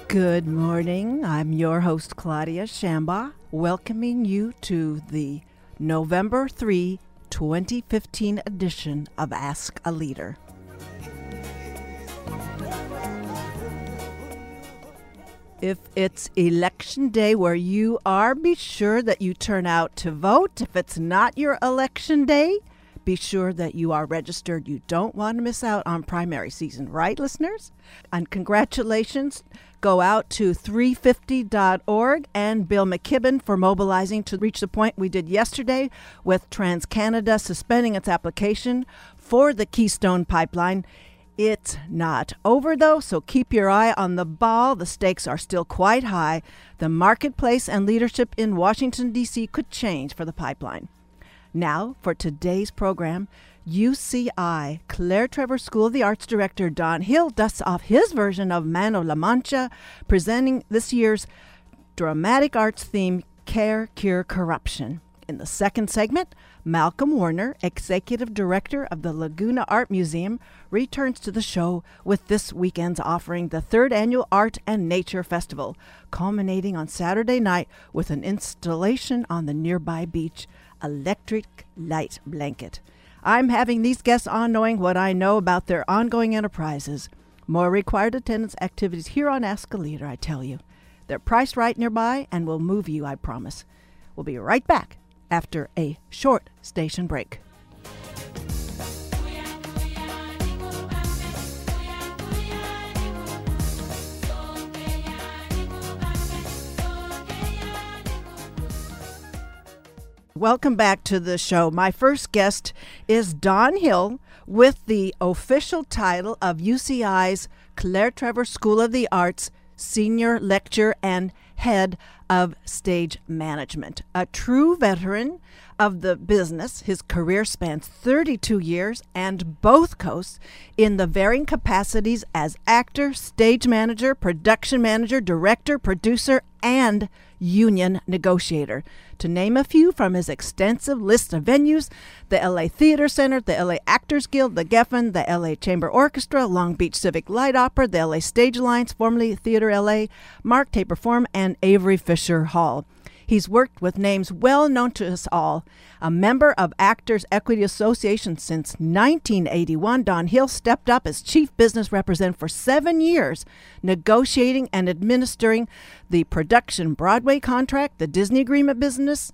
Good morning. I'm your host, Claudia Shamba, welcoming you to the November 3, 2015 edition of Ask a Leader. If it's election day where you are, be sure that you turn out to vote. If it's not your election day, be sure that you are registered. You don't want to miss out on primary season, right, listeners? And congratulations go out to 350.org and Bill McKibben for mobilizing to reach the point we did yesterday with TransCanada suspending its application for the Keystone Pipeline. It's not over, though, so keep your eye on the ball. The stakes are still quite high. The marketplace and leadership in Washington, D.C. could change for the pipeline. Now, for today's program, UCI Claire Trevor School of the Arts Director Don Hill dusts off his version of Man of La Mancha, presenting this year's dramatic arts theme, Care, Cure, Corruption. In the second segment, Malcolm Warner, Executive Director of the Laguna Art Museum, returns to the show with this weekend's offering, the third annual Art and Nature Festival, culminating on Saturday night with an installation on the nearby beach, Electric Light Blanket. I'm having these guests on knowing what I know about their ongoing enterprises. More required attendance activities here on Ask a Leader, I tell you. They're priced right nearby and will move you, I promise. We'll be right back after a short station break. Welcome back to the show. My first guest is Don Hill with the official title of UCI's Claire Trevor School of the Arts Senior Lecturer and Head of Stage Management. A true veteran of the business, his career spans 32 years and both coasts in the varying capacities as actor, stage manager, production manager, director, producer, and union negotiator. To name a few from his extensive list of venues, the LA Theater Center, the LA Actors Guild, the Geffen, the LA Chamber Orchestra, Long Beach Civic Light Opera, the LA Stage Alliance, formerly Theater LA, Mark Taper Forum, and Avery Fisher Hall. He's worked with names well known to us all. A member of Actors Equity Association since 1981, Don Hill stepped up as chief business representative for 7 years, negotiating and administering the production Broadway contract, the Disney Agreement business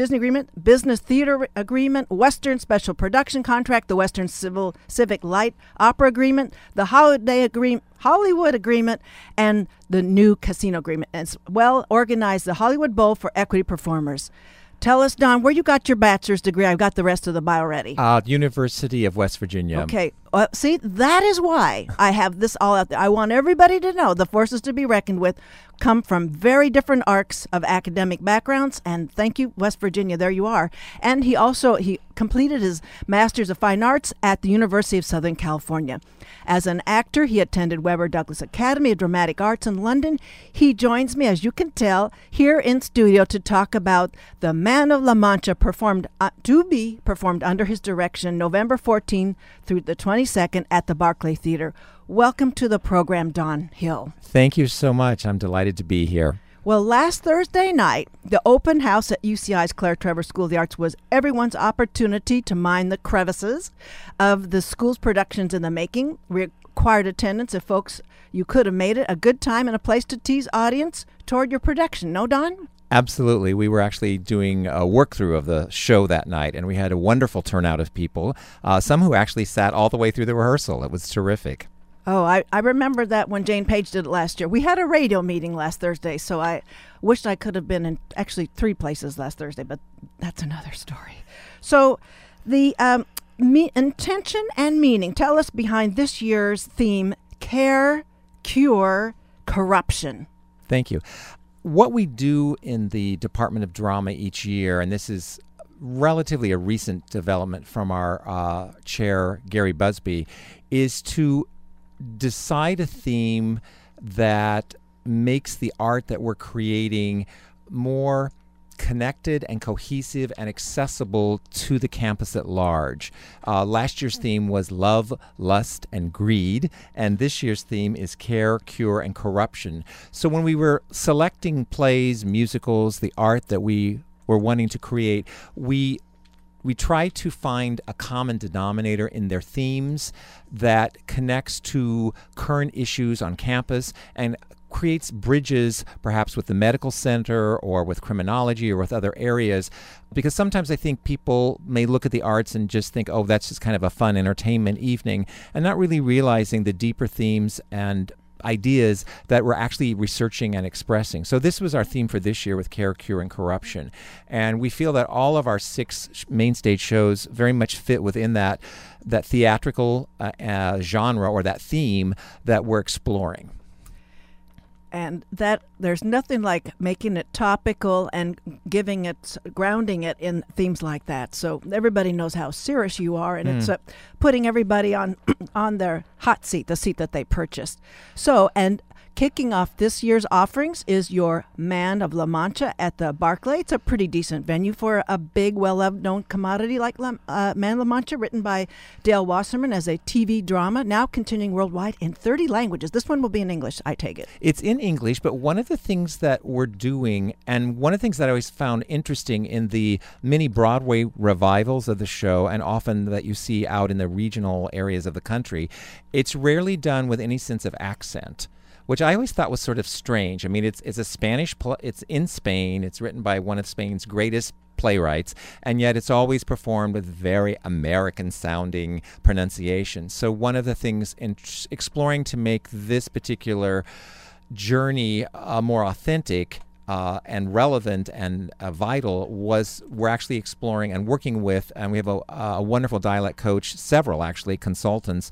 theater agreement, Western special production contract, the Western Civic Light Opera agreement, the Hollywood agreement, and the new casino agreement, as well organized the Hollywood Bowl for equity performers. Tell us, Don, where you got your bachelor's degree? I've got the rest of the bio ready. University of West Virginia. Okay. See, that is why I have this all out there. I want everybody to know the forces to be reckoned with come from very different arcs of academic backgrounds. And thank you, West Virginia. There you are. And he completed his Master's of Fine Arts at the University of Southern California. As an actor, he attended Webber Douglas Academy of Dramatic Arts in London. He joins me, as you can tell, here in studio to talk about the Man of La Mancha to be performed under his direction November 14 through the 22nd at the Barclay Theater. Welcome to the program, Don Hill. Thank you so much. I'm delighted to be here. Well, last Thursday night, the open house at UCI's Claire Trevor School of the Arts was everyone's opportunity to mine the crevices of the school's productions in the making. Required attendance if folks, you could have made it a good time and a place to tease audience toward your production. No, Don? Absolutely. We were actually doing a work-through of the show that night, and we had a wonderful turnout of people, some who actually sat all the way through the rehearsal. It was terrific. Oh, I remember that when Jane Page did it last year. We had a radio meeting last Thursday, so I wished I could have been in actually 3 places last Thursday, but that's another story. So the intention and meaning, tell us behind this year's theme, Care, Cure, Corruption. Thank you. What we do in the Department of Drama each year, and this is relatively a recent development from our chair, Gary Busby, is to decide a theme that makes the art that we're creating more connected and cohesive and accessible to the campus at large. Last year's theme was love, lust, and greed, and this year's theme is care, cure, and corruption. So when we were selecting plays, musicals, the art that we were wanting to create, we try to find a common denominator in their themes that connects to current issues on campus and creates bridges perhaps with the medical center or with criminology or with other areas, because sometimes I think people may look at the arts and just think, oh, that's just kind of a fun entertainment evening, and not really realizing the deeper themes and ideas that we're actually researching and expressing. So this was our theme for this year with Care, Cure, and Corruption. And we feel that all of our 6 main stage shows very much fit within that theatrical genre or that theme that we're exploring. And that there's nothing like making it topical and grounding it in themes like that. So everybody knows how serious you are, and it's putting everybody on their hot seat, the seat that they purchased. So, and kicking off this year's offerings is your Man of La Mancha at the Barclay. It's a pretty decent venue for a big, well-loved known commodity like Man of La Mancha, written by Dale Wasserman as a TV drama, now continuing worldwide in 30 languages. This one will be in English, I take it. It's in English, but one of the things that we're doing, and one of the things that I always found interesting in the many Broadway revivals of the show, and often that you see out in the regional areas of the country, it's rarely done with any sense of accent, which I always thought was sort of strange. I mean, it's a Spanish it's in Spain. It's written by one of Spain's greatest playwrights, and yet it's always performed with very American-sounding pronunciation. So one of the things in exploring to make this particular journey more authentic and relevant and vital was we're actually exploring and working with, and we have a wonderful dialect coach, several actually consultants,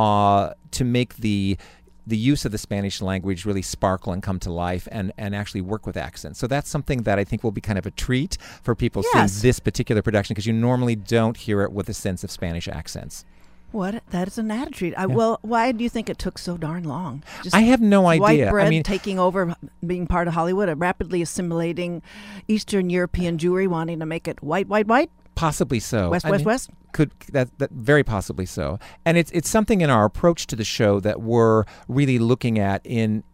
to make the use of the Spanish language really sparkle and come to life and actually work with accents. So that's something that I think will be kind of a treat for people seeing this particular production, because you normally don't hear it with a sense of Spanish accents. What? That is an attitude. Well, why do you think it took so darn long? I have no idea. White bread taking over, being part of Hollywood, a rapidly assimilating Eastern European Jewry, wanting to make it white? Possibly so. West? Could that very possibly so. And it's something in our approach to the show that we're really looking at in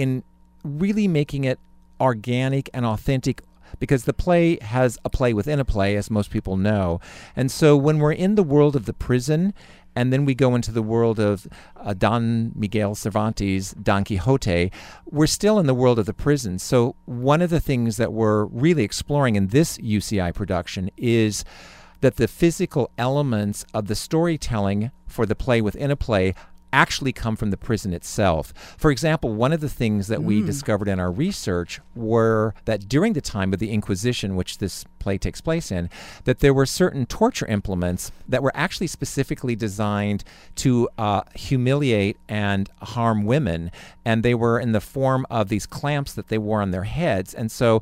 really making it organic and authentic, because the play has a play within a play, as most people know. And so when we're in the world of the prison, and then we go into the world of Don Miguel Cervantes' Don Quixote, we're still in the world of the prison. So one of the things that we're really exploring in this UCI production is that the physical elements of the storytelling for the play within a play actually come from the prison itself. For example, one of the things that we discovered in our research were that during the time of the Inquisition, which this play takes place in, that there were certain torture implements that were actually specifically designed to humiliate and harm women, and they were in the form of these clamps that they wore on their heads. And so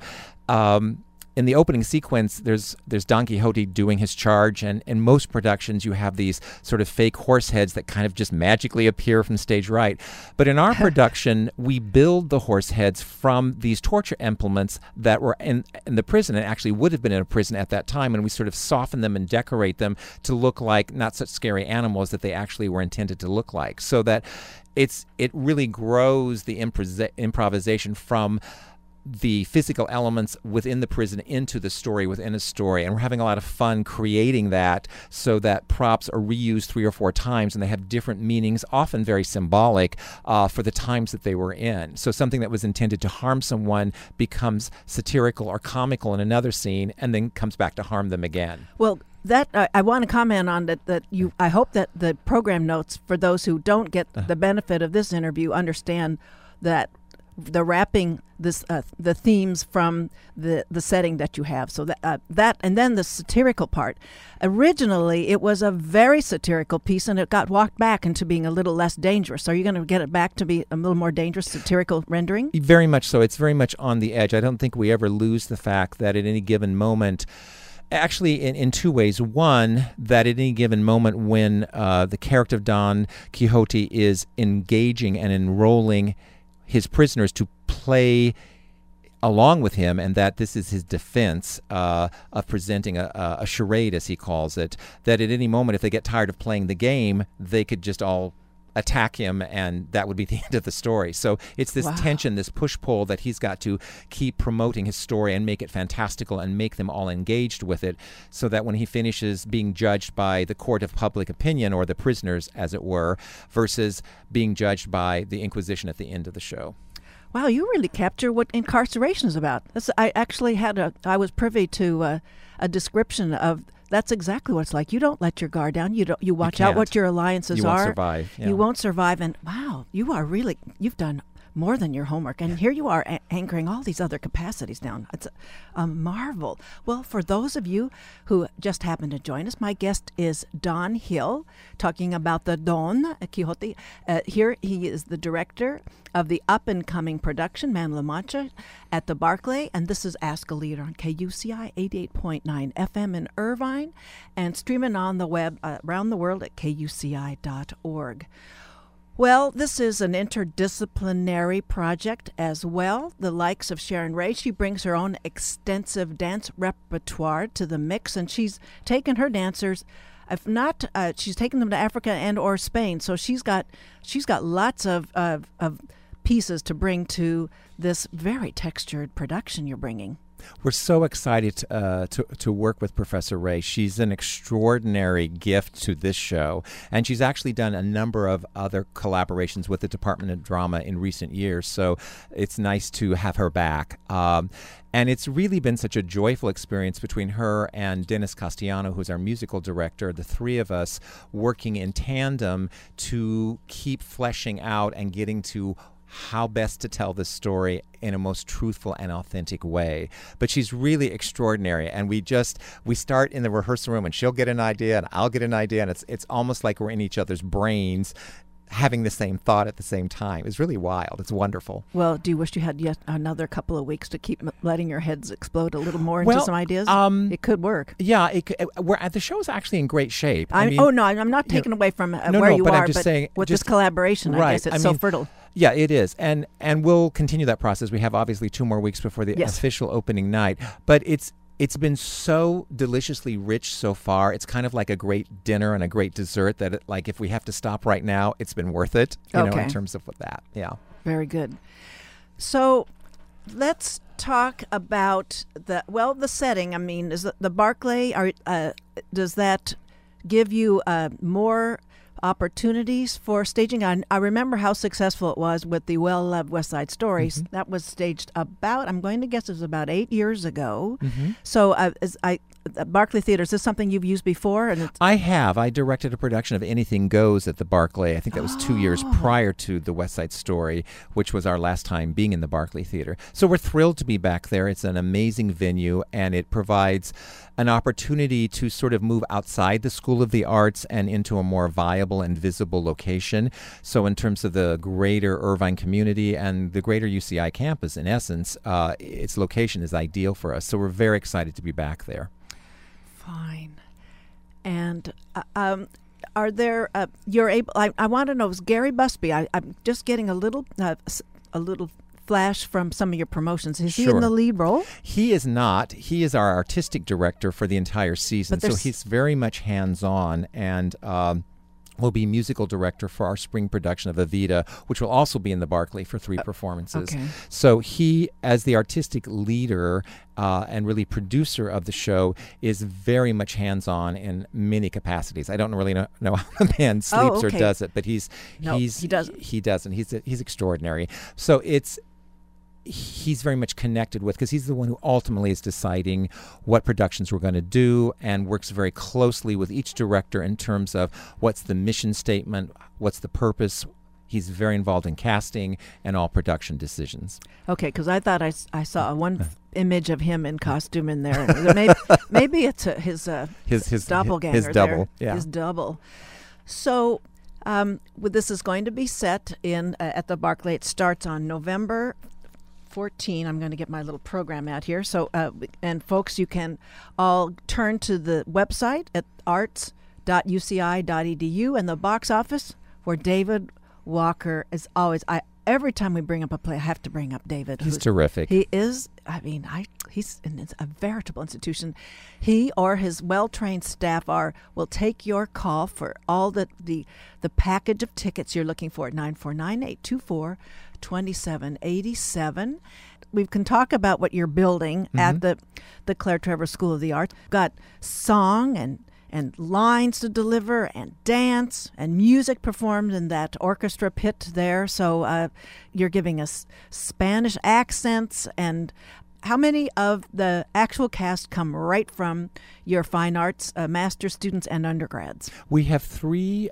in the opening sequence, there's Don Quixote doing his charge, and in most productions you have these sort of fake horse heads that kind of just magically appear from stage right. But in our production, we build the horse heads from these torture implements that were in the prison, and actually would have been in a prison at that time, and we sort of soften them and decorate them to look like not such scary animals that they actually were intended to look like, so that it really grows the improvisation from the physical elements within the prison into the story within a story. And we're having a lot of fun creating that, so that props are reused 3 or 4 times, and they have different meanings, often very symbolic, for the times that they were in. So something that was intended to harm someone becomes satirical or comical in another scene, and then comes back to harm them again. Well, that I want to comment on that. I hope that the program notes, for those who don't get the benefit of this interview, understand that the wrapping the themes from the setting that you have. So that and then the satirical part. Originally, it was a very satirical piece, and it got walked back into being a little less dangerous. Are you going to get it back to be a little more dangerous satirical rendering? Very much so. It's very much on the edge. I don't think we ever lose the fact that at any given moment, actually in 2 ways. One, that at any given moment when the character of Don Quixote is engaging and enrolling his prisoners to play along with him, and that this is his defense of presenting a charade, as he calls it, that at any moment, if they get tired of playing the game, they could just all attack him, and that would be the end of the story. So it's this tension, this push-pull that he's got to keep promoting his story and make it fantastical and make them all engaged with it, so that when he finishes being judged by the court of public opinion, or the prisoners, as it were, versus being judged by the Inquisition at the end of the show. Wow, you really capture what incarceration is about. I actually I was privy to a description of. That's exactly what it's like. You don't let your guard down. You watch out what your alliances are. You won't survive. Yeah. You won't survive. And wow, you've done more than your homework. And here you are anchoring all these other capacities down. It's a marvel. Well, for those of you who just happened to join us, my guest is Don Hill, talking about the Don Quixote. Here he is the director of the up-and-coming production, Man La Mancha, at the Barclay. And this is Ask a Leader on KUCI 88.9 FM in Irvine, and streaming on the web around the world at kuci.org. Well, this is an interdisciplinary project as well. The likes of Sharon Ray, she brings her own extensive dance repertoire to the mix, and she's taken her dancers, if not, she's taken them to Africa and or Spain. So she's got lots of pieces to bring to this very textured production you're bringing. We're so excited to work with Professor Ray. She's an extraordinary gift to this show, and she's actually done a number of other collaborations with the Department of Drama in recent years, so it's nice to have her back. And it's really been such a joyful experience between her and Dennis Castellano, who's our musical director, the three of us working in tandem to keep fleshing out and getting to how best to tell this story in a most truthful and authentic way. But she's really extraordinary, and we start in the rehearsal room, and she'll get an idea and I'll get an idea, and it's almost like we're in each other's brains having the same thought at the same time. It's really wild. It's wonderful. Well, do you wish you had yet another couple of weeks to keep letting your heads explode a little more into some ideas? It could work. Yeah, the show's actually in great shape. I'm not taking away from where you are, but saying, with this collaboration, I guess it's so fertile. Yeah, it is. And we'll continue that process. We have obviously 2 more weeks before the official opening night. But it's been so deliciously rich so far. It's kind of like a great dinner and a great dessert that if we have to stop right now, it's been worth it, you know, in terms of that. Yeah. Very good. So let's talk about the setting. I mean, is the Barclay, does that give you more opportunities for staging? I remember how successful it was with the well-loved West Side Story. Mm-hmm. That was staged I'm going to guess it was about 8 years ago. Mm-hmm. So Barclay Theater, is this something you've used before? I have. I directed a production of Anything Goes at the Barclay. I think that was 2 years prior to the West Side Story, which was our last time being in the Barclay Theater. So we're thrilled to be back there. It's an amazing venue, and it provides an opportunity to sort of move outside the School of the Arts and into a more viable and visible location. So in terms of the greater Irvine community and the greater UCI campus, in essence, its location is ideal for us. So we're very excited to be back there. Fine. And are there, you're able, I want to know, is Gary Busby, I'm just getting a little flash from some of your promotions. Is he in the lead role? He is not. He is our artistic director for the entire season, so he's very much hands-on, and will be musical director for our spring production of Evita, which will also be in the Barclay for 3 performances. Okay. So he, as the artistic leader and really producer of the show, is very much hands-on in many capacities. I don't really know how the man sleeps or does it, but he doesn't. He doesn't. He's extraordinary. So he's very much connected with, because he's the one who ultimately is deciding what productions we're going to do, and works very closely with each director in terms of what's the mission statement, what's the purpose. He's very involved in casting and all production decisions. Okay, because I thought I saw one image of him in costume in there. Maybe it's his doppelganger. His double. Yeah. His double. So this is going to be set in at the Barclay. It starts on November 14. I'm going to get my little program out here. So, and folks, you can all turn to the website at arts.uci.edu and the box office, where David Walker is always, every time we bring up a play, I have to bring up David. He's terrific. He is, he's a veritable institution. He or his well-trained staff will take your call for all the package of tickets you're looking for at 949-824-2787. We can talk about what you're building at the Claire Trevor School of the Arts. Got song and lines to deliver and dance and music performed in that orchestra pit there. So you're giving us Spanish accents. And how many of the actual cast come right from your fine arts master's students and undergrads? We have 3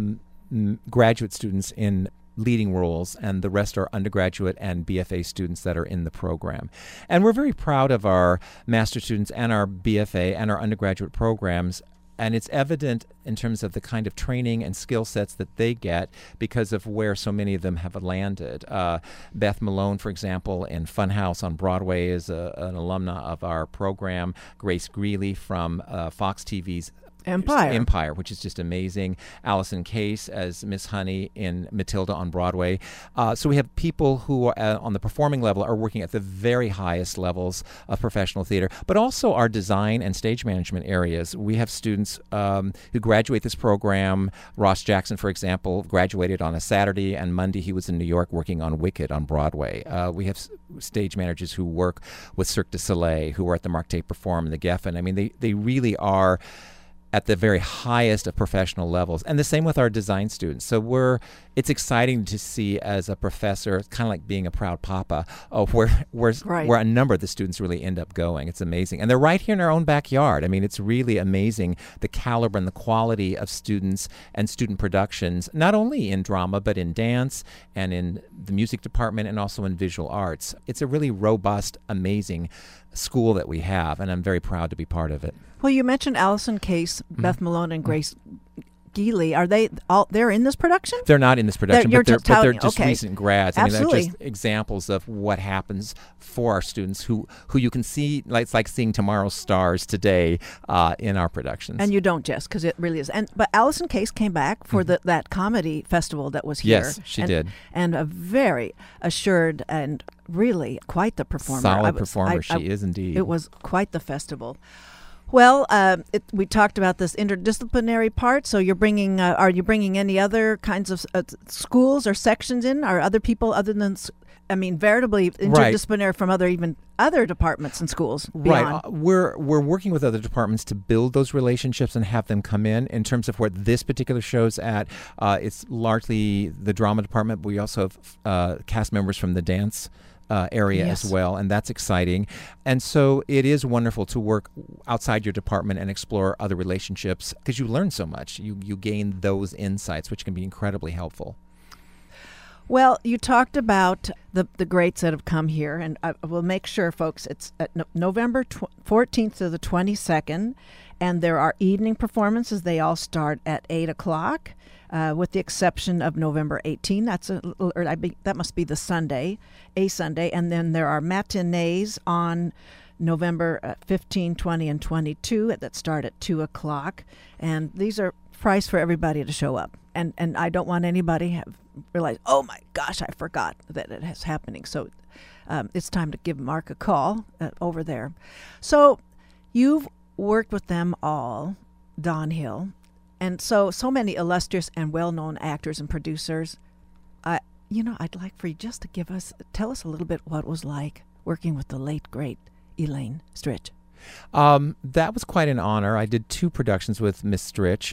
graduate students in leading roles, and the rest are undergraduate and BFA students that are in the program. And we're very proud of our master students and our BFA and our undergraduate programs. And it's evident in terms of the kind of training and skill sets that they get because of where so many of them have landed. Beth Malone, for example, in Funhouse on Broadway is an alumna of our program. Grace Greeley from Fox TV's Empire, which is just amazing. Allison Case as Miss Honey in Matilda on Broadway. So we have people who are on the performing level are working at the very highest levels of professional theater, but also our design and stage management areas. We have students who graduate this program. Ross Jackson, for example, graduated on a Saturday, and Monday he was in New York working on Wicked on Broadway. We have stage managers who work with Cirque du Soleil, who are at the Mark Taper Forum and the Geffen. I mean, they really are at the very highest of professional levels. And the same with our design students. So it's exciting to see as a professor, it's kind of like being a proud papa, where a number of the students really end up going. It's amazing. And they're right here in our own backyard. I mean, it's really amazing the caliber and the quality of students and student productions, not only in drama, but in dance and in the music department and also in visual arts. It's a really robust, amazing school that we have, and I'm very proud to be part of it. Well, you mentioned Allison Case, Beth Malone, and Grace Geely. Are they're in this production? They're not in this production, but they're just okay. recent grads. Absolutely. I mean, they're just examples of what happens for our students who you can see, it's like seeing tomorrow's stars today in our productions. And you don't just, because it really is. But Allison Case came back for that comedy festival that was here. Yes, she did. And a very assured and really quite the performer. Solid performer, she is indeed. It was quite the festival. Well, we talked about this interdisciplinary part. So you're bringing, are you bringing any other kinds of schools or sections in? Are other people other than, veritably interdisciplinary from other departments and schools beyond? Right. We're working with other departments to build those relationships and have them come in terms of what this particular show's at. It's largely the drama department, but we also have cast members from the dance area as well, and that's exciting. And so it is wonderful to work outside your department and explore other relationships because you learn so much. You gain those insights, which can be incredibly helpful. Well, you talked about the greats that have come here, and I will make sure, folks, it's at November 14th to the 22nd, and there are evening performances. They all start at 8 o'clock. With the exception of November 18. That must be the Sunday, a Sunday. And then there are matinees on November 15, 20, and 22 that start at 2 o'clock. And these are priced for everybody to show up. And I don't want anybody have realized, oh my gosh, I forgot that it is happening. So it's time to give Mark a call over there. So you've worked with them all, Don Hill. And so many illustrious and well-known actors and producers. I'd like for you just to tell us a little bit what it was like working with the late, great Elaine Stritch. That was quite an honor. I did 2 productions with Miss Stritch.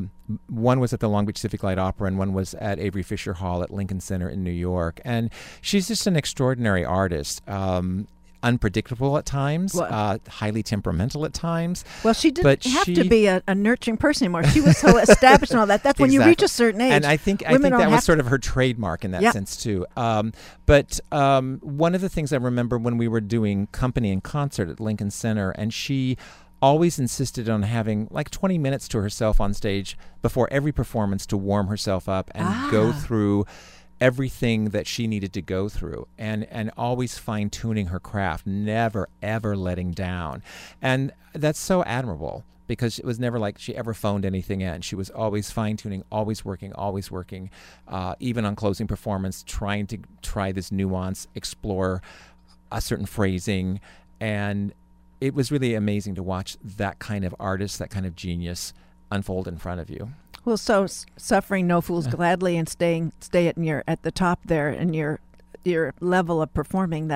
One was at the Long Beach Civic Light Opera, and one was at Avery Fisher Hall at Lincoln Center in New York. And she's just an extraordinary artist. Unpredictable at times, highly temperamental at times. Well, she didn't have to be a nurturing person anymore. She was so established and all that. That's when you reach a certain age. And I think that was sort of her trademark in that sense, too. But one of the things I remember when we were doing company and concert at Lincoln Center, and she always insisted on having like 20 minutes to herself on stage before every performance to warm herself up and go through everything that she needed to go through, and always fine-tuning her craft, never, ever letting down. And that's so admirable, because it was never like she ever phoned anything in. She was always fine-tuning, always working, even on closing performance, trying to try this nuance, explore a certain phrasing. And it was really amazing to watch that kind of artist, that kind of genius unfold in front of you. Well, so suffering no fools gladly and stay at the top there in your level of performing,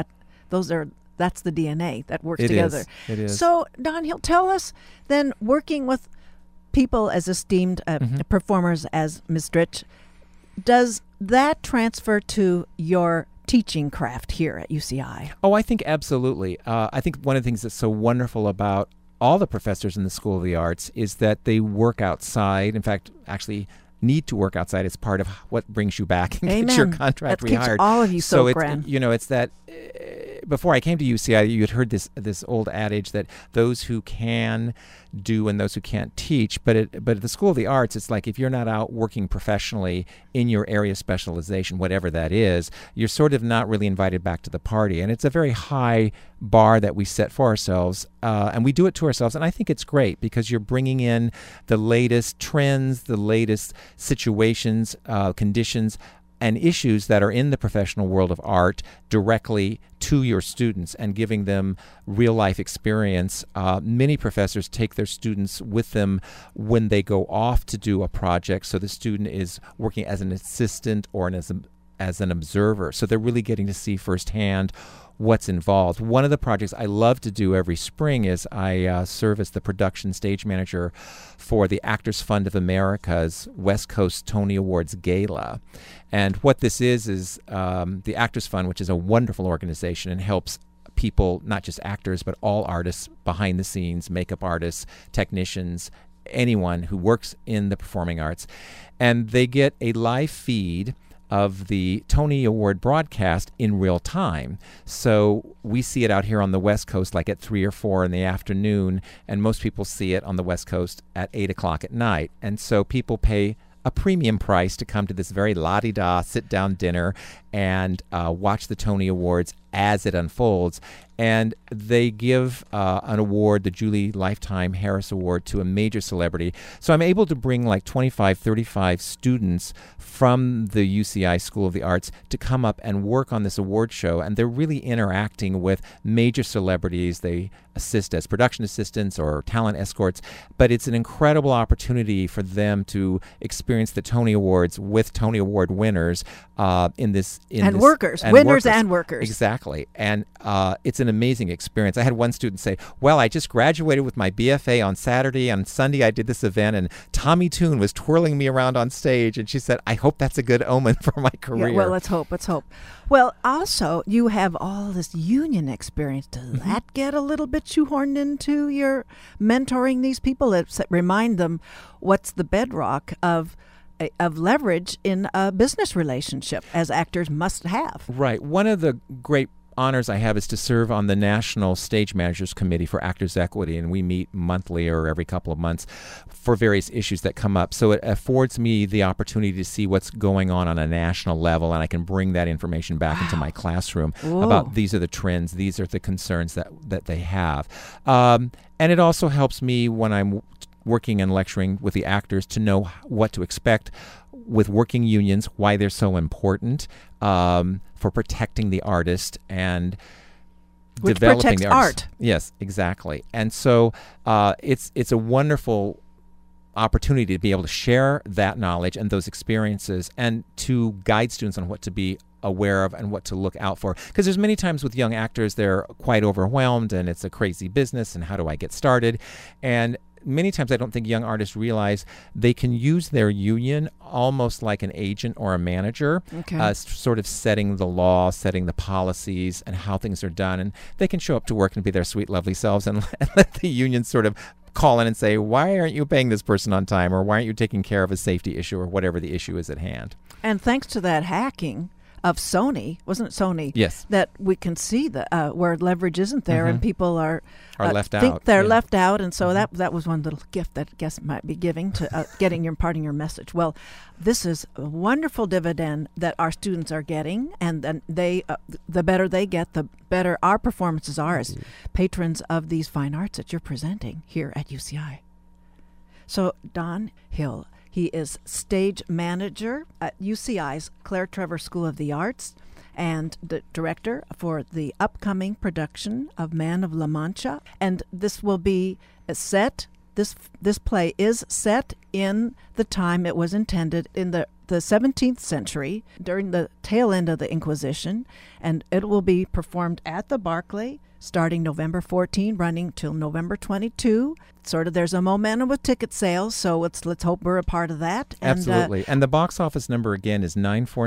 that's the DNA that works together. It is. So, Don, he'll tell us then, working with people as esteemed performers as Ms. Dritch, does that transfer to your teaching craft here at UCI? Oh, I think absolutely. I think one of the things that's so wonderful about all the professors in the School of the Arts is that they work outside. In fact, actually need to work outside. It's part of what brings you back and gets your contract that rehired. Keeps all of you so it's that before I came to UCI, you had heard this old adage that those who can do and those who can't teach. But at the School of the Arts, it's like if you're not out working professionally in your area of specialization, whatever that is, you're sort of not really invited back to the party. And it's a very high bar that we set for ourselves, and we do it to ourselves. And I think it's great because you're bringing in the latest trends, the latest situations, conditions, and issues that are in the professional world of art directly to your students and giving them real-life experience. Many professors take their students with them when they go off to do a project, so the student is working as an assistant or as an observer. So they're really getting to see firsthand what's involved. One of the projects I love to do every spring is I serve as the production stage manager for the Actors Fund of America's West Coast Tony Awards Gala. And what this is the Actors Fund, which is a wonderful organization and helps people, not just actors, but all artists behind the scenes, makeup artists, technicians, anyone who works in the performing arts. And they get a live feed of the Tony Award broadcast in real time. So we see it out here on the West Coast like at 3 or 4 in the afternoon, and most people see it on the West Coast at 8 o'clock at night. And so people pay a premium price to come to this very la-di-da sit-down dinner and watch the Tony Awards as it unfolds. And they give an award, the Julie Lifetime Harris Award, to a major celebrity. So I'm able to bring like 25, 35 students from the UCI School of the Arts to come up and work on this award show. And they're really interacting with major celebrities. They assist as production assistants or talent escorts. But it's an incredible opportunity for them to experience the Tony Awards with Tony Award winners winners and workers. Exactly. And it's an amazing experience. I had one student say, well, I just graduated with my BFA on Saturday. On Sunday, I did this event, and Tommy Tune was twirling me around on stage. And she said, I hope that's a good omen for my career. Yeah, well, let's hope. Well, also, you have all this union experience. Does that get a little bit shoehorned into your mentoring these people? Remind them what's the bedrock of leverage in a business relationship, as actors must have. Right. One of the great honors I have is to serve on the National Stage Managers Committee for Actors Equity, and we meet monthly or every couple of months for various issues that come up. So it affords me the opportunity to see what's going on a national level, and I can bring that information back into my classroom about these are the trends, these are the concerns that they have. And it also helps me when I'm working and lecturing with the actors to know what to expect with working unions, why they're so important for protecting the artist and which developing protects the artist. Art. Yes, exactly. And so it's a wonderful opportunity to be able to share that knowledge and those experiences and to guide students on what to be aware of and what to look out for. Because there's many times with young actors, they're quite overwhelmed and it's a crazy business and how do I get started? And many times I don't think young artists realize they can use their union almost like an agent or a manager, sort of setting the law, setting the policies and how things are done. And they can show up to work and be their sweet, lovely selves and let the union sort of call in and say, why aren't you paying this person on time? Or why aren't you taking care of a safety issue or whatever the issue is at hand? And thanks to that hacking of Sony, wasn't it Sony? Yes. That we can see where leverage isn't there and people are left think out. they're left out, and so that was one little gift that I guess might be giving to imparting your message. Well, this is a wonderful dividend that our students are getting, and then they the better they get, the better our performances are as patrons of these fine arts that you're presenting here at UCI. So Don Hill, he is stage manager at UCI's Claire Trevor School of the Arts and the director for the upcoming production of Man of La Mancha. And this will be set, this play is set in the time it was intended in the 17th century during the tail end of the Inquisition, and it will be performed at the Barclay starting November 14, running till November 22. Sort of there's a momentum with ticket sales, so let's hope we're a part of that. Absolutely. And the box office number again is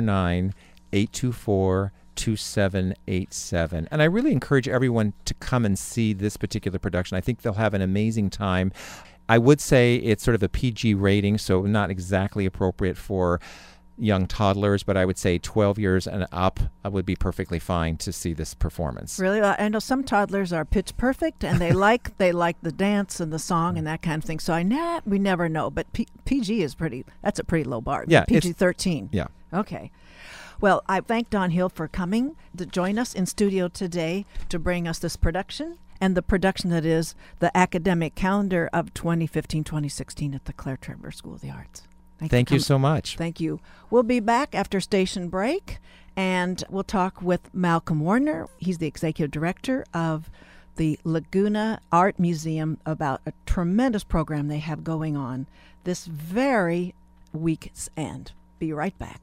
949-824-2787. And I really encourage everyone to come and see this particular production. I think they'll have an amazing time. I would say it's sort of a PG rating, so not exactly appropriate for young toddlers, but I would say 12 years and up would be perfectly fine to see this performance. Really? I know some toddlers are pitch perfect, and they like the dance and the song and that kind of thing. So we never know. But PG is that's a pretty low bar. Yeah, PG-13. Yeah. Okay. Well, I thank Don Hill for coming to join us in studio today to bring us this production and the production that is the academic calendar of 2015-2016 at the Claire Trevor School of the Arts. Thank you so much. Thank you. We'll be back after station break, and we'll talk with Malcolm Warner. He's the executive director of the Laguna Art Museum about a tremendous program they have going on this very week's end. Be right back.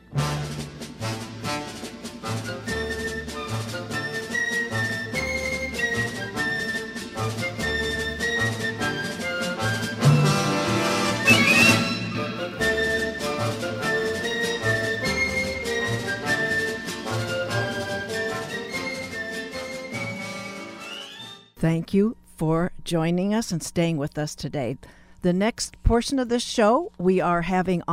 Thank you for joining us and staying with us today. The next portion of this show we are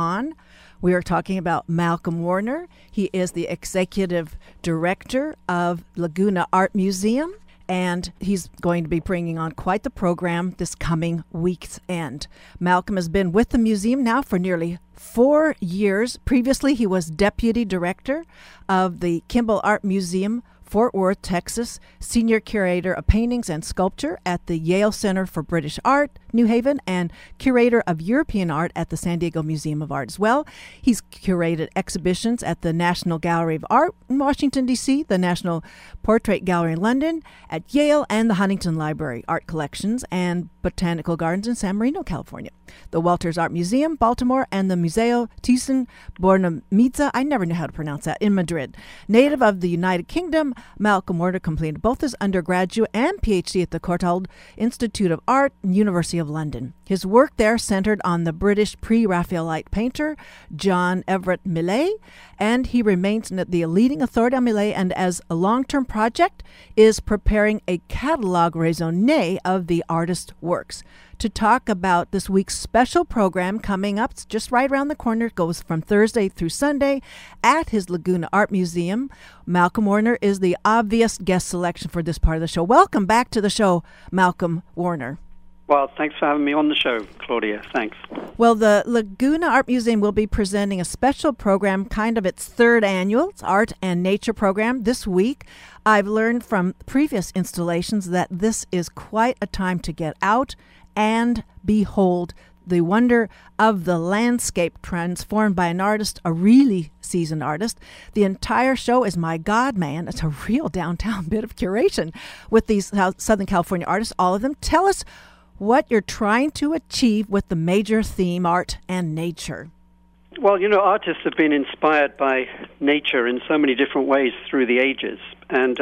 talking about Malcolm Warner. He is the executive director of Laguna Art Museum, and he's going to be bringing on quite the program this coming week's end. Malcolm has been with the museum now for nearly 4 years. Previously, he was deputy director of the Kimball Art Museum, Fort Worth, Texas, senior curator of paintings and sculpture at the Yale Center for British Art, New Haven, and curator of European art at the San Diego Museum of Art as well. He's curated exhibitions at the National Gallery of Art in Washington, D.C., the National Portrait Gallery in London, at Yale, and the Huntington Library Art Collections and Botanical Gardens in San Marino, California. The Walters Art Museum, Baltimore, and the Museo Thyssen-Bornemisza, I never knew how to pronounce that, in Madrid. Native of the United Kingdom, Malcolm Warner completed both his undergraduate and PhD at the Courtauld Institute of Art, University of London. His work there centered on the British pre-Raphaelite painter John Everett Millais, and he remains the leading authority on Millais, and as a long-term project is preparing a catalogue raisonné of the artist's works. To talk about this week's special program coming up, it's just right around the corner. It goes from Thursday through Sunday at his Laguna Art Museum. Malcolm Warner is the obvious guest selection for this part of the show. Welcome back to the show, Malcolm Warner. Well, thanks for having me on the show, Claudia. Thanks. Well, the Laguna Art Museum will be presenting a special program, kind of its third annual art and nature program this week. I've learned from previous installations that this is quite a time to get out and behold the wonder of the landscape transformed by an artist, a really seasoned artist. The entire show is My God Man. It's a real downtown bit of curation with these Southern California artists, all of them. Tell us what you're trying to achieve with the major theme, art and nature. Well, artists have been inspired by nature in so many different ways through the ages. And,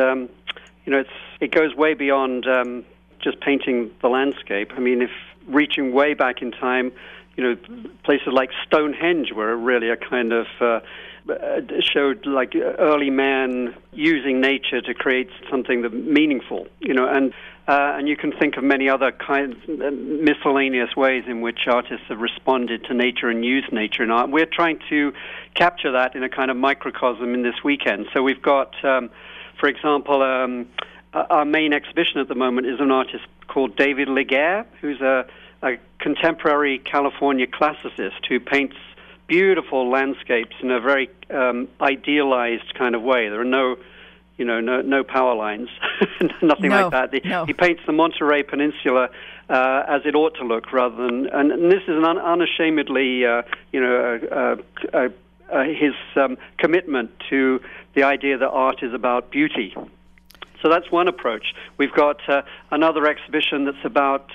it goes way beyond just painting the landscape. I mean, if reaching way back in time, places like Stonehenge were really a kind of showed like early man using nature to create something that meaningful, and you can think of many other kinds, miscellaneous ways in which artists have responded to nature and used nature in art. We're trying to capture that in a kind of microcosm in this weekend. So we've got, for example, our main exhibition at the moment is an artist called David Laguerre, who's a contemporary California classicist who paints beautiful landscapes in a very idealized kind of way. There are no power lines, nothing like that. He paints the Monterey Peninsula as it ought to look, rather than. And this is an unashamedly, his commitment to the idea that art is about beauty. So that's one approach. We've got another exhibition that's about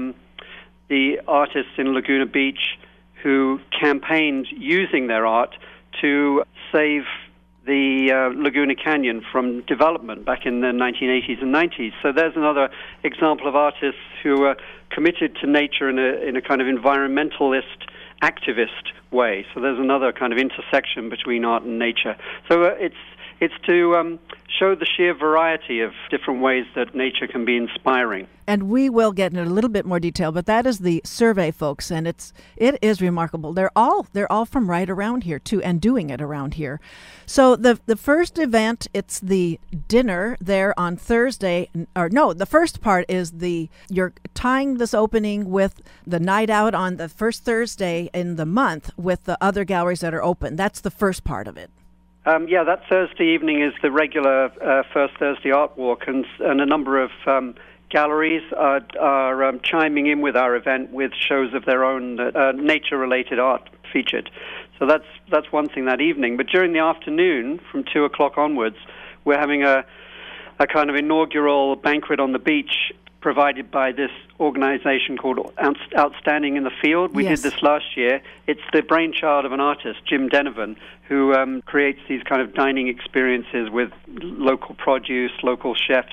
the artists in Laguna Beach who campaigned using their art to save the Laguna Canyon from development back in the 1980s and 90s. So there's another example of artists who are committed to nature in a kind of environmentalist, activist way. So there's another kind of intersection between art and nature. So it's to show the sheer variety of different ways that nature can be inspiring. And we will get into a little bit more detail, but that is the survey, folks, and it is remarkable. They're all from right around here too, and doing it around here. So the first event, it's the dinner there on Thursday, or no, the first part is you're tying this opening with the night out on the first Thursday in the month with the other galleries that are open. That's the first part of it. That Thursday evening is the regular First Thursday Art Walk, and a number of galleries are chiming in with our event with shows of their own nature-related art featured. So that's one thing that evening. But during the afternoon, from 2 o'clock onwards, we're having a kind of inaugural banquet on the beach provided by this organization called Outstanding in the Field. We did this last year. It's the brainchild of an artist, Jim Denovan, who creates these kind of dining experiences with local produce, local chefs,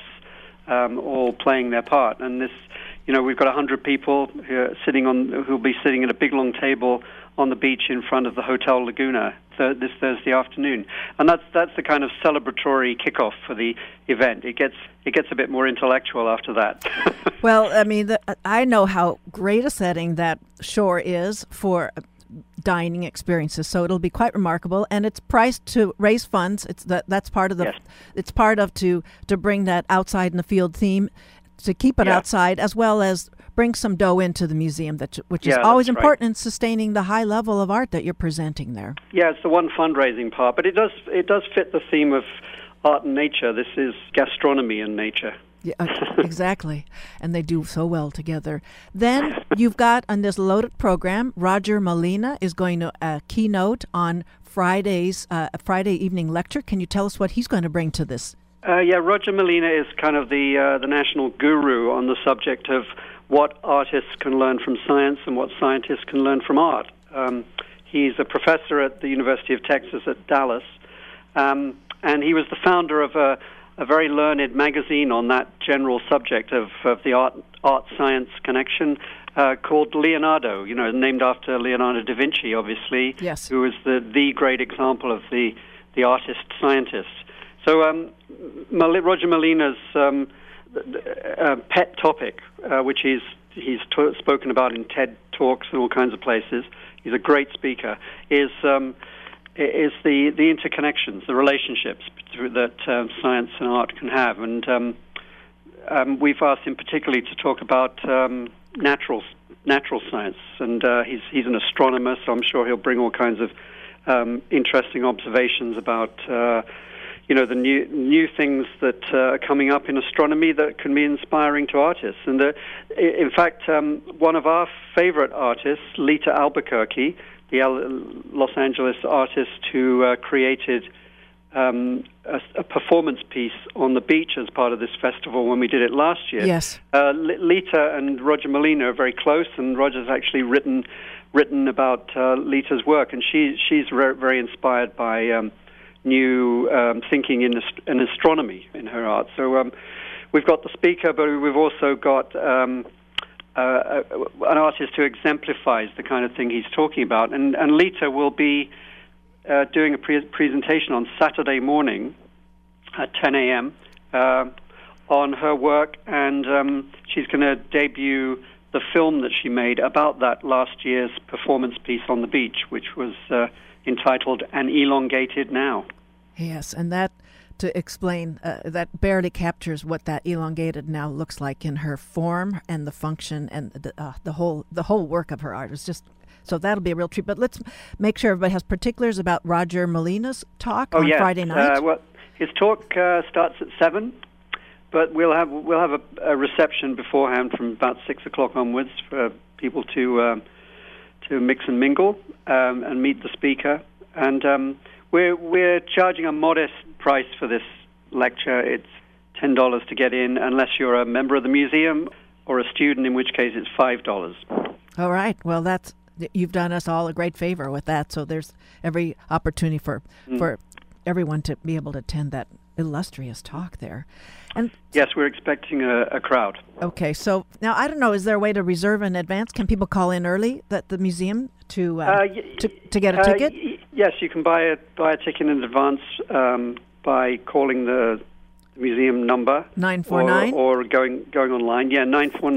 all playing their part. And this, we've got 100 people who'll be sitting at a big long table on the beach in front of the Hotel Laguna this Thursday afternoon. And that's the kind of celebratory kickoff for the event. It gets a bit more intellectual after that. Well, I mean, I know how great a setting that shore is for dining experiences, so it'll be quite remarkable, and it's priced to raise funds. That's part of the. Yes. It's part of to bring that outside in the field theme, to keep it outside, as well as bring some dough into the museum, which is always important in sustaining the high level of art that you're presenting there. Yeah, it's the one fundraising part, but it does fit the theme of art and nature. This is gastronomy and nature. Yeah, exactly. And they do so well together. Then you've got on this loaded program, Roger Molina is going to keynote on Friday's Friday evening lecture. Can you tell us what he's going to bring to this? Roger Molina is kind of the national guru on the subject of what artists can learn from science and what scientists can learn from art. He's a professor at the University of Texas at Dallas, and he was the founder of a very learned magazine on that general subject of the art-science connection called Leonardo, named after Leonardo da Vinci, obviously, yes, who was the great example of the artist-scientist. So Roger Molina's pet topic, which he's spoken about in TED Talks and all kinds of places, he's a great speaker, is the interconnections, the relationships that science and art can have. And we've asked him particularly to talk about natural science. And he's an astronomer, so I'm sure he'll bring all kinds of interesting observations about the new things that are coming up in astronomy that can be inspiring to artists. And in fact, one of our favorite artists, Lita Albuquerque, the Los Angeles artist who created a performance piece on the beach as part of this festival when we did it last year. Yes. Lita and Roger Molina are very close, and Roger's actually written about Lita's work, and she's very inspired by new thinking in astronomy in her art. So we've got the speaker, but we've also got an artist who exemplifies the kind of thing he's talking about. And Lita will be doing a presentation on Saturday morning at 10 a.m. On her work, and she's going to debut the film that she made about that last year's performance piece on the beach, which was entitled An Elongated Now. Yes, and that, to explain, that barely captures what that elongated now looks like in her form and the function and the whole work of her art. It's just, so that'll be a real treat. But let's make sure everybody has particulars about Roger Molina's talk on Friday night. Well, his talk starts at 7. But we'll have a reception beforehand from about 6 o'clock onwards for people to mix and mingle and meet the speaker. And we're charging a modest price for this lecture. It's $10 to get in, unless you're a member of the museum or a student, in which case it's $5. All right. Well, you've done us all a great favor with that. So there's every opportunity for everyone to be able to attend that illustrious talk there. And yes, we're expecting a crowd. Okay, so now I don't know, is there a way to reserve in advance? Can people call in early at the museum to get a ticket? Yes, you can buy a ticket in advance by calling the museum number 949 or going online. Yeah,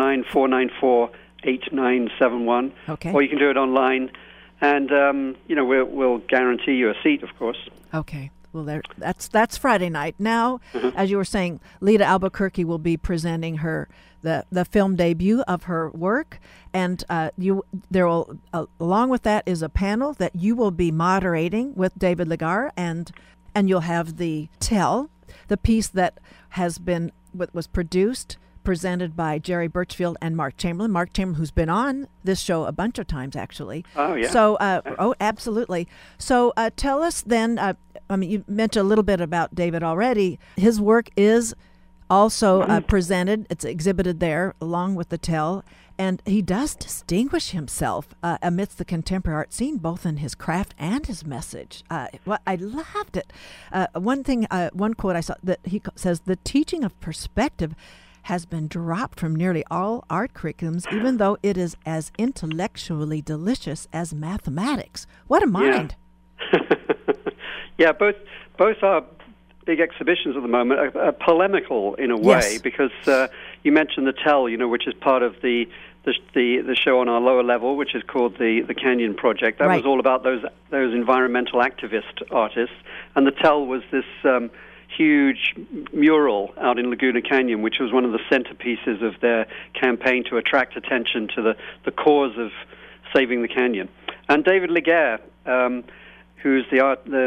949-494-8971. Okay. Or you can do it online, and we'll guarantee you a seat, of course. Okay. Well, that's Friday night. Now, as you were saying, Lita Albuquerque will be presenting the film debut of her work, and along with that is a panel that you will be moderating with David Legar, and you'll have the piece that was produced, presented by Jerry Birchfield and Mark Chamberlain. Mark Chamberlain, who's been on this show a bunch of times, actually. Oh, yeah. So, absolutely. So, tell us then. You mentioned a little bit about David already. His work is also presented. It's exhibited there along with the tell. And he does distinguish himself amidst the contemporary art scene, both in his craft and his message. I loved it. One quote I saw that he says, "The teaching of perspective has been dropped from nearly all art curriculums, even though it is as intellectually delicious as mathematics." What a mind! Yeah, yeah, both are big exhibitions at the moment, are polemical in a way, yes. Because you mentioned the Tell, which is part of the show on our lower level, which is called the Canyon Project. That right. was all about those environmental activist artists, and the Tell was this huge mural out in Laguna Canyon, which was one of the centerpieces of their campaign to attract attention to the cause of saving the canyon. And David Legar, who's the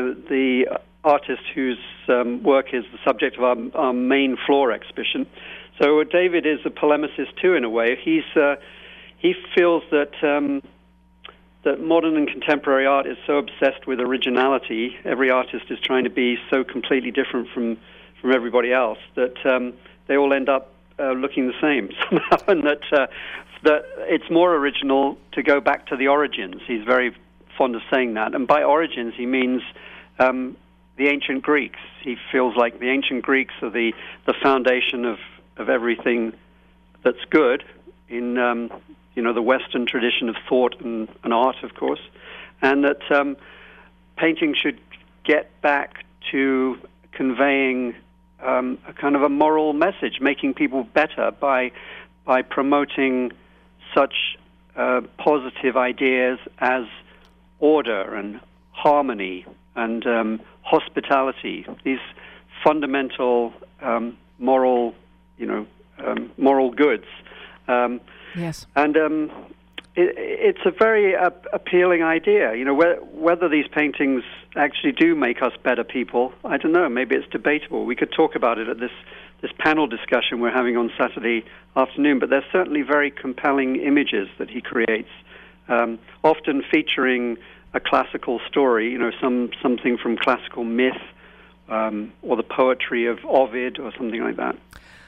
artist whose work is the subject of our main floor exhibition. So David is a polemicist too, in a way. He feels that modern and contemporary art is so obsessed with originality. Every artist is trying to be so completely different from everybody else that they all end up looking the same somehow, and that it's more original to go back to the origins. He's very fond of saying that, and by origins he means the ancient Greeks. He feels like the ancient Greeks are the foundation of everything that's good in the Western tradition of thought and art, of course, and that painting should get back to conveying a kind of a moral message, making people better by promoting such positive ideas as order and harmony and hospitality. These fundamental moral goods. Yes. And it's a very appealing idea. Whether these paintings actually do make us better people, I don't know. Maybe it's debatable. We could talk about it at this panel discussion we're having on Saturday afternoon. But there's certainly very compelling images that he creates, often featuring a classical story. Something from classical myth or the poetry of Ovid or something like that.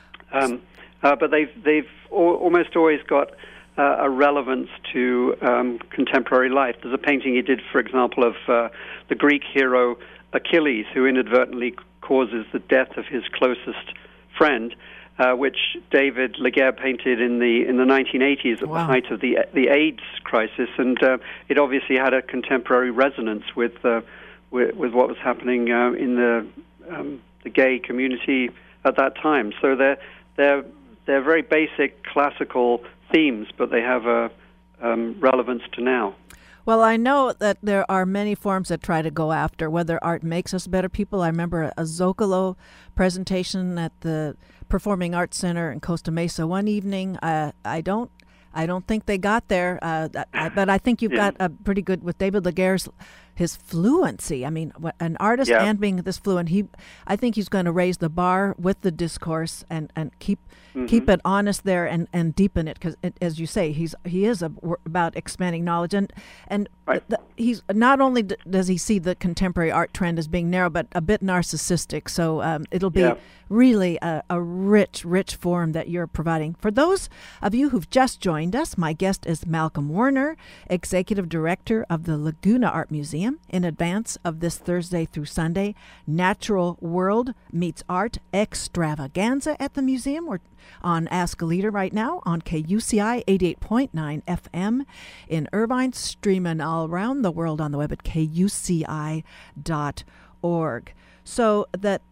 But they've almost always got a relevance to contemporary life. There's a painting he did, for example, of the Greek hero Achilles, who inadvertently causes the death of his closest friend, which David Legar painted in the 1980s at Wow. the height of the AIDS crisis, and it obviously had a contemporary resonance with with what was happening in the gay community at that time. So they're very basic classical themes, but they have a relevance to now. Well, I know that there are many forms that try to go after whether art makes us better people. I remember a Zocalo presentation at the Performing Arts Center in Costa Mesa one evening. I don't think they got there, but I think you've got a pretty good with David Laguerre's his fluency. I mean, an artist and being this fluent, I think he's going to raise the bar with the discourse and keep it honest there and deepen it, because as you say, he is about expanding knowledge and right. He's not only does he see the contemporary art trend as being narrow, but a bit narcissistic. So it'll be really a rich forum that you're providing. For those of you who've just joined us, my guest is Malcolm Warner, Executive Director of the Laguna Art Museum. In advance of this Thursday through Sunday, Natural World Meets Art Extravaganza at the museum. We're on Ask a Leader right now on KUCI 88.9 FM in Irvine, streaming all around the world on the web at kuci.org. So that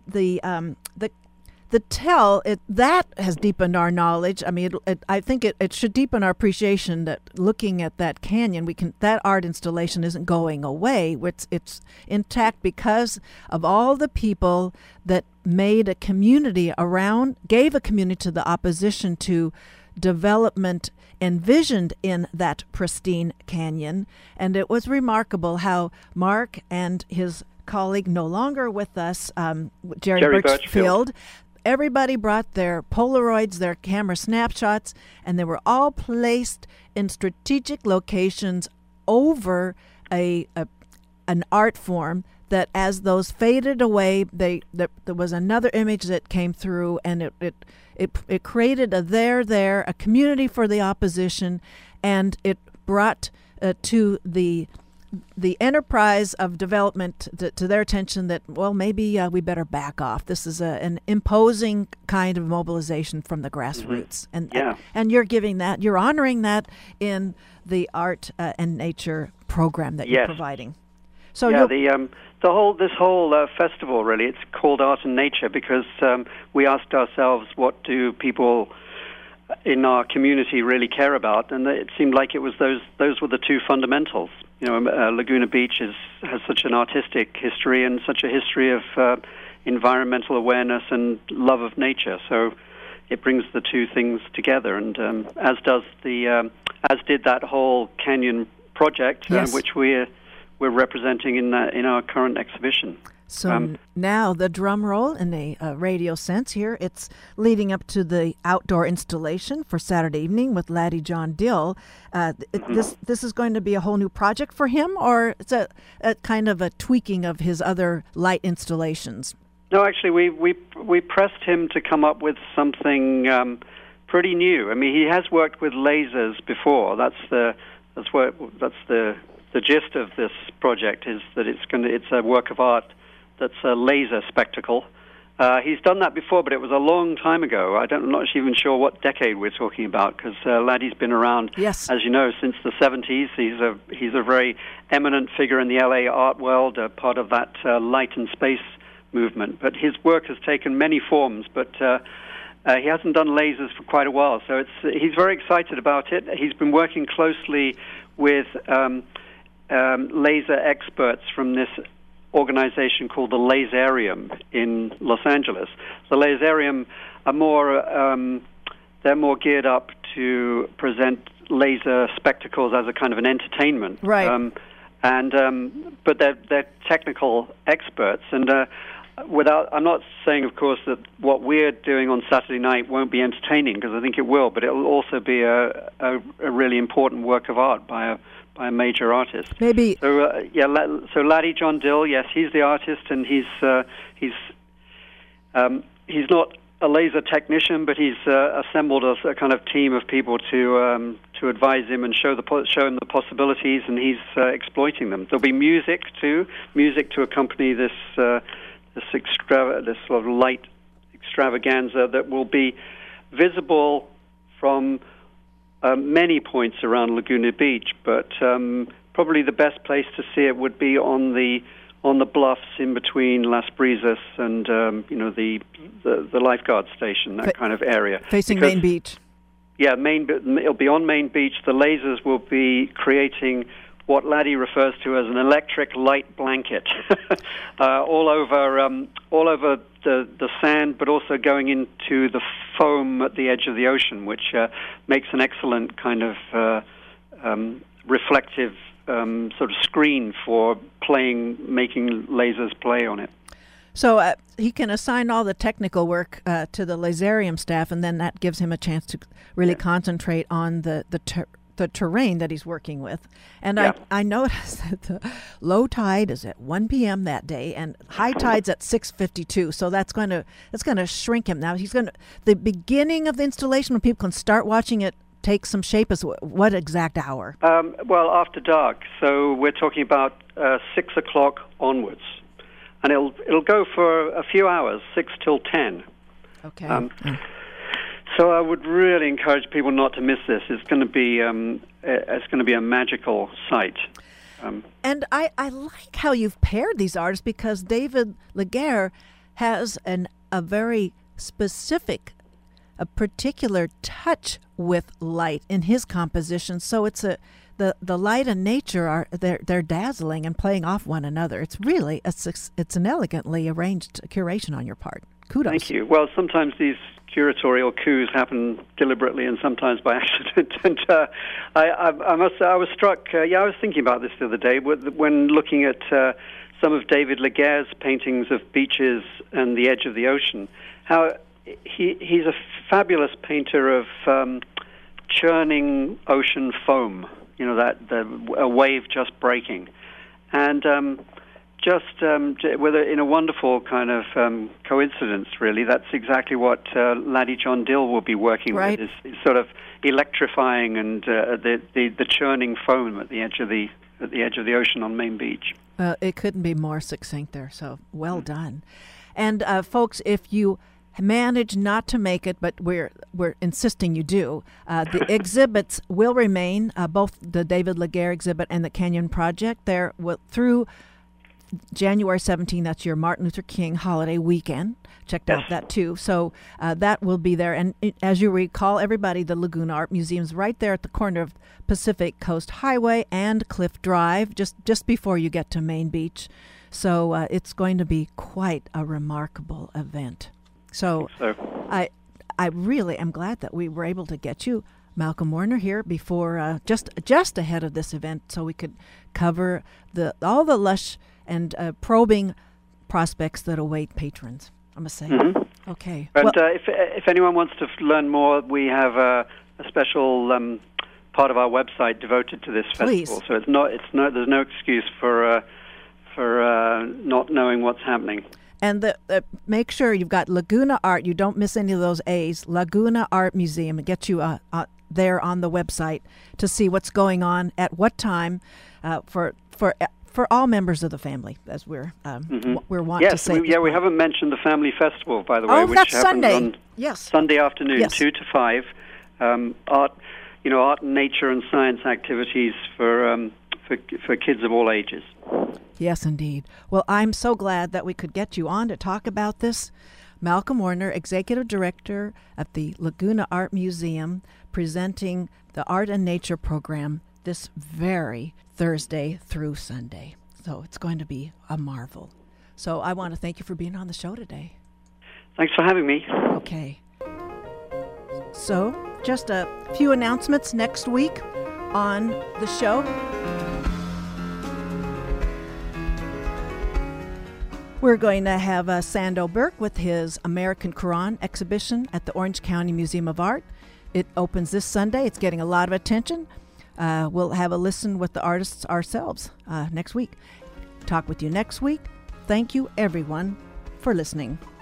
the tell that has deepened our knowledge. I mean, I think it should deepen our appreciation that looking at that canyon, that art installation isn't going away. It's intact because of all the people that made a community gave a community to the opposition to development envisioned in that pristine canyon. And it was remarkable how Mark and his colleague, no longer with us, Jerry Birchfield, everybody brought their Polaroids, their camera snapshots, and they were all placed in strategic locations over an art form that as those faded away, there was another image that came through, and it created a community for the opposition, and it brought to the enterprise of development to their attention that, well, maybe we better back off. This is an imposing kind of mobilization from the grassroots. And you're honoring that in the art and nature program that you're providing. So this whole festival, really, it's called Art and Nature because we asked ourselves, what do people in our community really care about? And it seemed like it was those were the two fundamentals. You know, Laguna Beach has such an artistic history and such a history of environmental awareness and love of nature. So it brings the two things together, and as did that whole canyon project, which we're representing in our current exhibition. So now the drum roll in a radio sense here. It's leading up to the outdoor installation for Saturday evening with Laddie John Dill. This is going to be a whole new project for him, or it's a kind of a tweaking of his other light installations? No, actually, we pressed him to come up with something pretty new. I mean, he has worked with lasers before. That's the gist of this project, is that it's a work of art that's a laser spectacle. He's done that before, but it was a long time ago. I'm not even sure what decade we're talking about, because Laddie's been around, as you know, since the 70s. He's a very eminent figure in the LA art world, part of that light and space movement. But his work has taken many forms, but he hasn't done lasers for quite a while. So he's very excited about it. He's been working closely with laser experts from this organization called the Laserium in Los Angeles. The Laserium are they're more geared up to present laser spectacles as a kind of an entertainment, right? But they're technical experts, and I'm not saying, of course, that what we're doing on Saturday night won't be entertaining, because I think it will, but it will also be a really important work of art by a major artist. Maybe. So Laddie John Dill, yes, he's the artist, and he's not a laser technician, but he's assembled a kind of team of people to advise him and show him the possibilities, and he's exploiting them. There'll be music to accompany this sort of light extravaganza that will be visible from many points around Laguna Beach, but probably the best place to see it would be on the on the bluffs in between Las Brisas and the lifeguard station, that kind of area. Facing Main Beach. Yeah, it'll be on Main Beach. The lasers will be creating what Laddie refers to as an electric light blanket all over the sand, but also going into the foam at the edge of the ocean, which makes an excellent kind of reflective sort of screen for making lasers play on it. So he can assign all the technical work to the laserium staff, and then that gives him a chance to really concentrate on the terrain that he's working with. And I noticed that the low tide is at 1 p.m. that day, and high tide's at 6:52. So that's going to shrink him. Now the beginning of the installation when people can start watching it take some shape is what exact hour? Well, after dark. So we're talking about 6 o'clock onwards. And it'll go for a few hours, 6 till 10. Okay. So I would really encourage people not to miss this. It's going to be a magical sight. And I like how you've paired these artists, because David Laguerre has a very specific, a particular touch with light in his composition. So it's the light and nature they're dazzling and playing off one another. It's really it's an elegantly arranged curation on your part. Kudos. Thank you. Well, sometimes these curatorial coups happen deliberately and sometimes by accident. And I was struck. I was thinking about this the other day when looking at some of David Laguerre's paintings of beaches and the edge of the ocean. How he's a fabulous painter of churning ocean foam. You know, a wave just breaking, and whether in a wonderful kind of coincidence, really, that's exactly what Laddie John Dill will be working with. Is sort of electrifying and the churning foam at the edge of the ocean on Main Beach. It couldn't be more succinct there. So well done, and folks, if you manage not to make it, but we're insisting you do. The exhibits will remain, both the David Laguerre exhibit and the Kenyon Project, there through January 17th. That's your Martin Luther King holiday weekend. Checked out that too. So that will be there. And as you recall, everybody, the Laguna Art Museum is right there at the corner of Pacific Coast Highway and Cliff Drive, just before you get to Main Beach. So it's going to be quite a remarkable event. So I really am glad that we were able to get you, Malcolm Warner, here before just ahead of this event, so we could cover all the lush and probing prospects that await patrons. I must say. Mm-hmm. Okay. And if anyone wants to learn more, we have a special part of our website devoted to this festival. So there's no excuse for not knowing what's happening. And make sure you've got Laguna Art. You don't miss any of those A's. Laguna Art Museum. And get you there on the website to see what's going on at what time for all members of the family, as we're wanting to say. We haven't mentioned the Family Festival, by the way, which that's happens Sunday. On Sunday afternoon, 2 to 5. Art and nature and science activities for kids of all ages. Yes, indeed. Well, I'm so glad that we could get you on to talk about this. Malcolm Warner, Executive Director at the Laguna Art Museum, presenting the Art and Nature program this very Thursday through Sunday. So it's going to be a marvel. So I want to thank you for being on the show today. Thanks for having me. Okay. So just a few announcements next week on the show. We're going to have Sando Burke with his American Quran exhibition at the Orange County Museum of Art. It opens this Sunday. It's getting a lot of attention. We'll have a listen with the artists ourselves next week. Talk with you next week. Thank you, everyone, for listening.